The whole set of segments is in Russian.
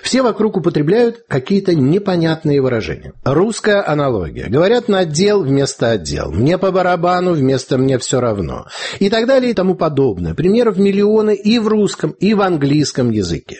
Все вокруг употребляют какие-то непонятные выражения. Русская аналогия. Говорят «надел» вместо «отдел», «мне по барабану» вместо «мне все равно» и так далее и тому подобное. Примеров миллионы и в русском, и в английском языке.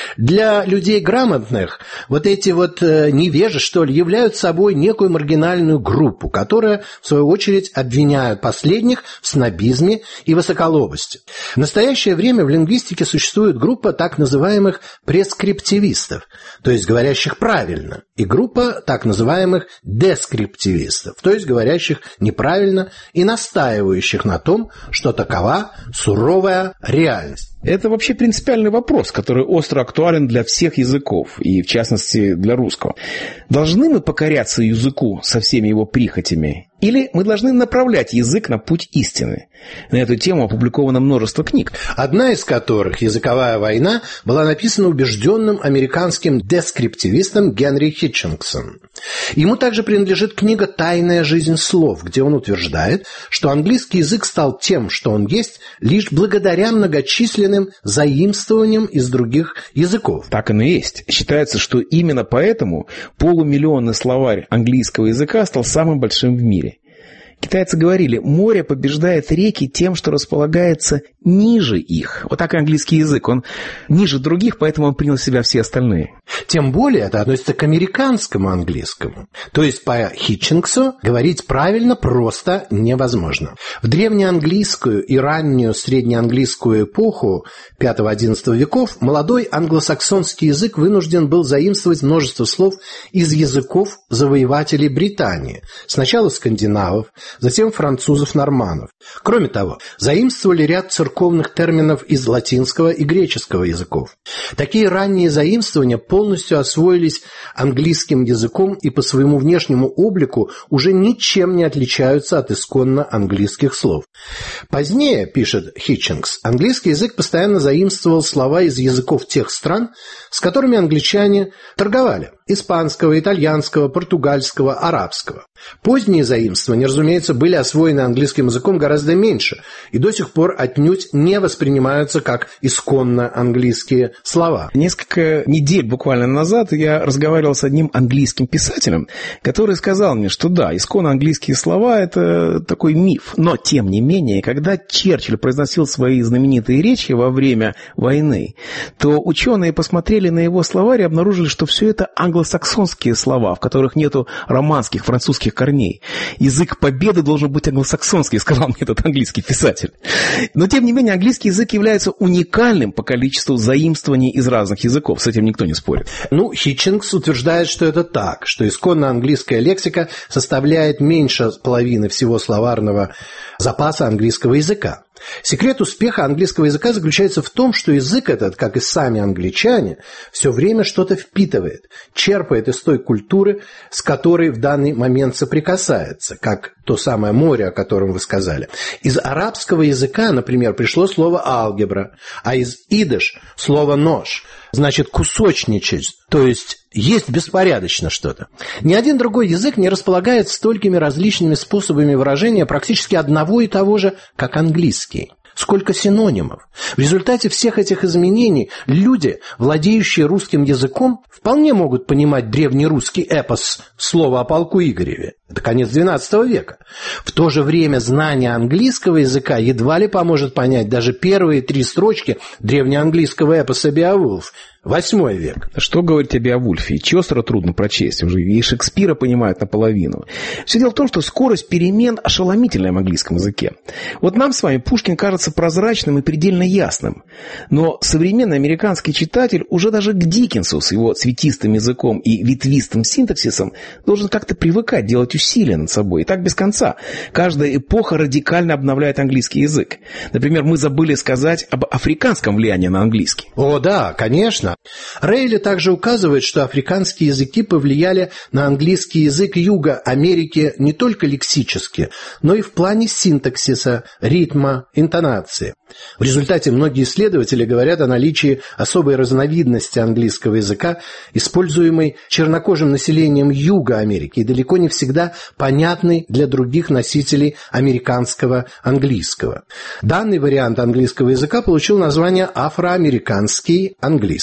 Для людей грамотных вот эти вот невежи, что ли, являются собой некую маргинальную группу, которая, в свою очередь, обвиняют последних в снобизме и высоколобости. В настоящее время в лингвистике существует группа так называемых прескриптивистов, то есть говорящих правильно, и группа так называемых дескриптивистов, то есть говорящих неправильно и настаивающих на том, что такова суровая реальность. Это вообще принципиальный вопрос, который остро актуален для всех языков, и в частности для русского. Должны мы покоряться языку со всеми его прихотями, или мы должны направлять язык на путь истины? На эту тему опубликовано множество книг. Одна из которых «Языковая война» была написана убежденным американским дескриптивистом Генри Хитчингсом. Ему также принадлежит книга «Тайная жизнь слов», где он утверждает, что английский язык стал тем, что он есть, лишь благодаря многочисленным заимствованиям из других языков. Так оно и есть. Считается, что именно поэтому полумиллионный словарь английского языка стал самым большим в мире. Китайцы говорили, море побеждает реки тем, что располагается ниже их. Вот так и английский язык. Он ниже других, поэтому он принял в себя все остальные. Тем более это относится к американскому английскому. То есть по Хитчингсу говорить правильно просто невозможно. В древнеанглийскую и раннюю среднеанглийскую эпоху V-XI веков молодой англосаксонский язык вынужден был заимствовать множество слов из языков завоевателей Британии. Сначала скандинавов, затем французов-норманнов. Кроме того, заимствовали ряд церковных терминов из латинского и греческого языков. Такие ранние заимствования полностью освоились английским языком и по своему внешнему облику уже ничем не отличаются от исконно английских слов. Позднее, пишет Хитчингс, английский язык постоянно заимствовал слова из языков тех стран, с которыми англичане торговали – испанского, итальянского, португальского, арабского. Поздние заимствования, разумеется, были освоены английским языком гораздо меньше и до сих пор отнюдь не воспринимаются как исконно английские слова. Несколько недель буквально назад я разговаривал с одним английским писателем, который сказал мне, что да, исконно английские слова – это такой миф. Но, тем не менее, когда Черчилль произносил свои знаменитые речи во время войны, то ученые посмотрели на его словарь и обнаружили, что все это англосаксонские слова, в которых нету романских, французских корней. Язык победы должен быть англосаксонский, сказал мне этот английский писатель. Но, тем не менее, английский язык является уникальным по количеству заимствований из разных языков. С этим никто не спорит. Хитчингс утверждает, что это так, что исконно английская лексика составляет меньше половины всего словарного запаса английского языка. Секрет успеха английского языка заключается в том, что язык этот, как и сами англичане, все время что-то впитывает, черпает из той культуры, с которой в данный момент соприкасается, как то самое море, о котором вы сказали. Из арабского языка, например, пришло слово «алгебра», а из идиш – слово «нож», значит «кусочничать», то есть есть беспорядочно что-то. Ни один другой язык не располагает столькими различными способами выражения практически одного и того же, как английский. Сколько синонимов. В результате всех этих изменений люди, владеющие русским языком, вполне могут понимать древнерусский эпос «Слово о полку Игореве». Это конец XII века. В то же время знание английского языка едва ли поможет понять даже первые 3 строчки древнеанглийского эпоса «Беовулф». 8 век. Что говорить о Беовульфе? Чосера трудно прочесть, уже и Шекспира понимают наполовину. Все дело в том, что скорость перемен ошеломительная в английском языке. Вот нам с вами Пушкин кажется прозрачным и предельно ясным. Но современный американский читатель уже даже к Диккенсу с его цветистым языком и ветвистым синтаксисом должен как-то привыкать, делать усилия над собой. И так без конца. Каждая эпоха радикально обновляет английский язык. Например, мы забыли сказать об африканском влиянии на английский. О, да, конечно. Рейли также указывает, что африканские языки повлияли на английский язык Юга Америки не только лексически, но и в плане синтаксиса, ритма, интонации. В результате многие исследователи говорят о наличии особой разновидности английского языка, используемой чернокожим населением Юга Америки и далеко не всегда понятной для других носителей американского английского. Данный вариант английского языка получил название афроамериканский английский.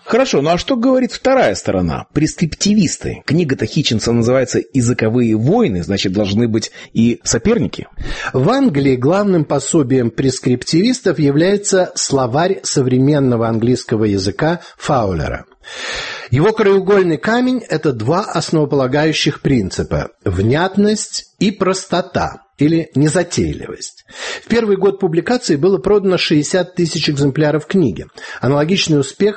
Хорошо, ну а что говорит вторая сторона? Прескриптивисты. Книга-то Хитчинса называется «Языковые войны», значит, должны быть и соперники. В Англии главным пособием прескриптивистов является словарь современного английского языка Фаулера. Его краеугольный камень – это два основополагающих принципа – внятность и простота, или незатейливость. В первый год публикации было продано 60 тысяч экземпляров книги. Аналогичный успех в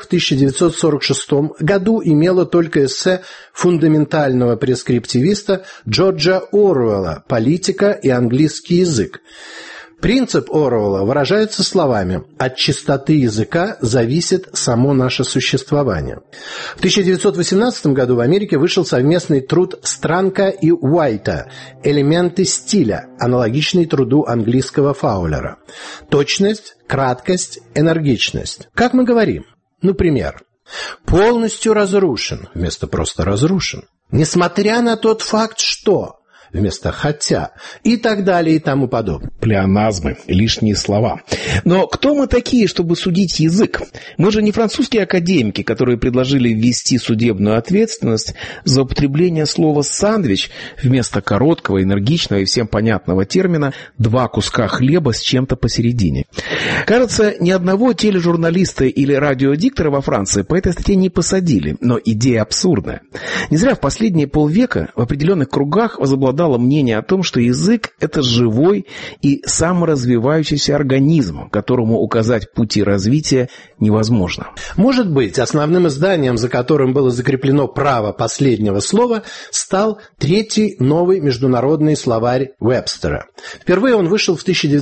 1946 году имело только эссе фундаментального прескриптивиста Джорджа Оруэлла «Политика и английский язык». Принцип Оруэлла выражается словами «от чистоты языка зависит само наше существование». В 1918 году в Америке вышел совместный труд Странка и Уайта «Элементы стиля», аналогичный труду английского Фаулера. Точность, краткость, энергичность. Как мы говорим? Пример. «Полностью разрушен» вместо «просто разрушен». «Несмотря на тот факт, что...» вместо «хотя» и так далее и тому подобное. Плеоназмы, лишние слова. Но кто мы такие, чтобы судить язык? Мы же не французские академики, которые предложили ввести судебную ответственность за употребление слова «сэндвич» вместо короткого, энергичного и всем понятного термина «два куска хлеба с чем-то посередине». Кажется, ни одного тележурналиста или радиодиктора во Франции по этой статье не посадили, но идея абсурдная. Не зря в последние полвека в определенных кругах возобладало мнение о том, что язык – это живой и саморазвивающийся организм, которому указать пути развития невозможно. Может быть, основным изданием, за которым было закреплено право последнего слова, стал третий новый международный словарь Вебстера. Впервые он вышел в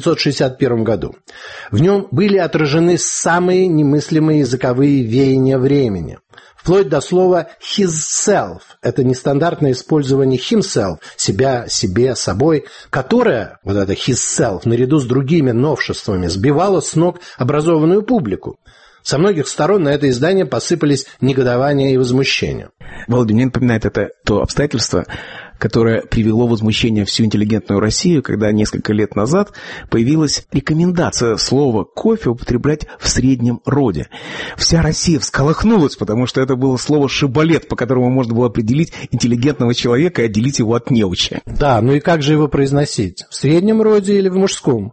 1961 году. В нем были отражены самые немыслимые языковые веяния времени. Вплоть до слова «his self» – это нестандартное использование «himself» – себя, себе, собой, которое, вот это «his self», наряду с другими новшествами, сбивало с ног образованную публику. Со многих сторон на это издание посыпались негодования и возмущения. Володя, мне напоминает это то обстоятельство, которое привело в возмущение всю интеллигентную Россию, когда несколько лет назад появилась рекомендация слова «кофе» употреблять в среднем роде. Вся Россия всколыхнулась, потому что это было слово «шибалет», по которому можно было определить интеллигентного человека и отделить его от неуча. Да, и как же его произносить? В среднем роде или в мужском?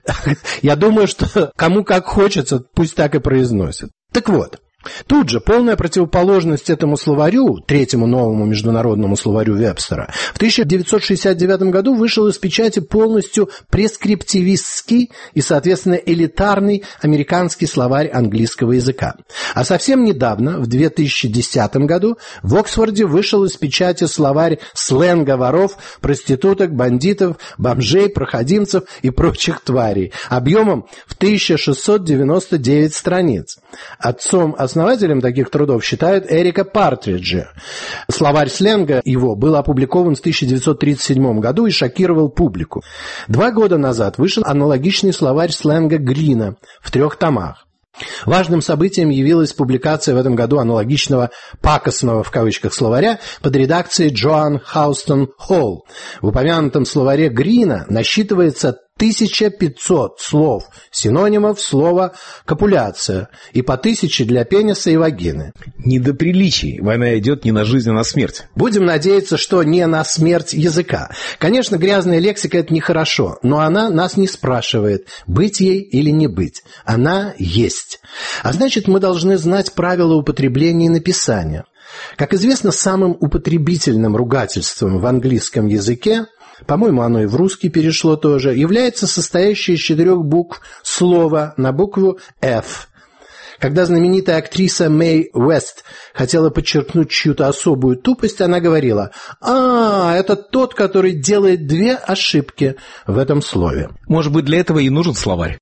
Я думаю, что кому как хочется, пусть так и произносит. Так вот. Тут же полная противоположность этому словарю, третьему новому международному словарю Вебстера, в 1969 году вышел из печати полностью прескриптивистский и, соответственно, элитарный американский словарь английского языка. А совсем недавно, в 2010 году, в Оксфорде вышел из печати словарь сленга воров, проституток, бандитов, бомжей, проходимцев и прочих тварей, объемом в 1699 страниц. Основателем таких трудов считают Эрика Партриджа. Словарь сленга его был опубликован в 1937 году и шокировал публику. 2 года назад вышел аналогичный словарь сленга Грина в 3 томах. Важным событием явилась публикация в этом году аналогичного «пакостного» в кавычках словаря под редакцией Джоан Хаустон Холл. В упомянутом словаре Грина насчитывается 1500 слов, синонимов слова «копуляция» и по 1000 для пениса и вагины. Не до приличий. Война идет не на жизнь, а на смерть. Будем надеяться, что не на смерть языка. Конечно, грязная лексика – это нехорошо, но она нас не спрашивает, быть ей или не быть. Она есть. А значит, мы должны знать правила употребления и написания. Как известно, самым употребительным ругательством в английском языке, по-моему, оно и в русский перешло тоже, является состоящее из 4 букв слово на букву «F». Когда знаменитая актриса Мэй Уэст хотела подчеркнуть чью-то особую тупость, она говорила: это тот, который делает 2 ошибки в этом слове. Может быть, для этого и нужен словарь.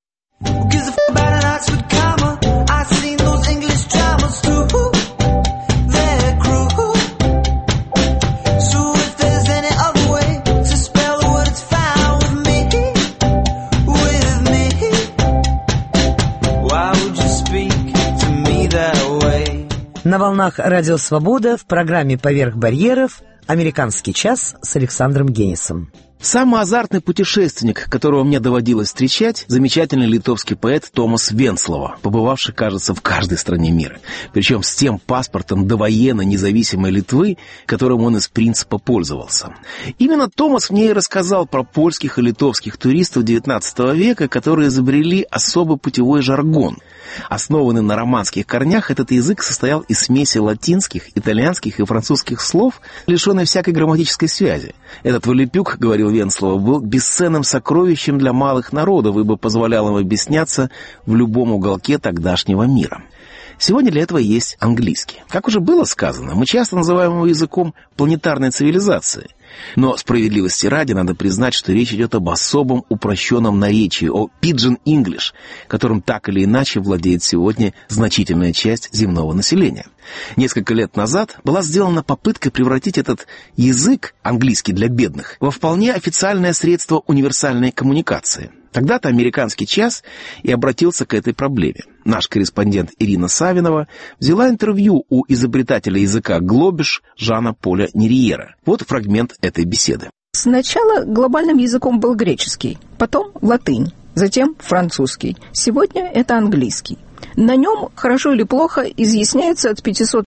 На волнах Радио Свобода в программе «Поверх барьеров» «Американский час» с Александром Генисом. Самый азартный путешественник, которого мне доводилось встречать, замечательный литовский поэт Томас Венслова, побывавший, кажется, в каждой стране мира. Причем с тем паспортом довоенной независимой Литвы, которым он из принципа пользовался. Именно Томас мне и рассказал про польских и литовских туристов XIX века, которые изобрели особый путевой жаргон. Основанный на романских корнях, этот язык состоял из смеси латинских, итальянских и французских слов, лишенной всякой грамматической связи. Этот волепюк, говорил Венслова, был бесценным сокровищем для малых народов, ибо позволял им объясняться в любом уголке тогдашнего мира. Сегодня для этого есть английский. Как уже было сказано, мы часто называем его языком планетарной цивилизации. Но справедливости ради надо признать, что речь идет об особом упрощенном наречии, о Pidgin English, которым так или иначе владеет сегодня значительная часть земного населения. Несколько лет назад была сделана попытка превратить этот язык, английский для бедных, во вполне официальное средство универсальной коммуникации. Тогда-то «Американский час» и обратился к этой проблеме. Наш корреспондент Ирина Савинова взяла интервью у изобретателя языка «Глобиш» Жана-Поля Нерьера. Вот фрагмент этой беседы. Сначала глобальным языком был греческий, потом латынь, затем французский. Сегодня это английский. На нем, хорошо или плохо, изъясняется от 500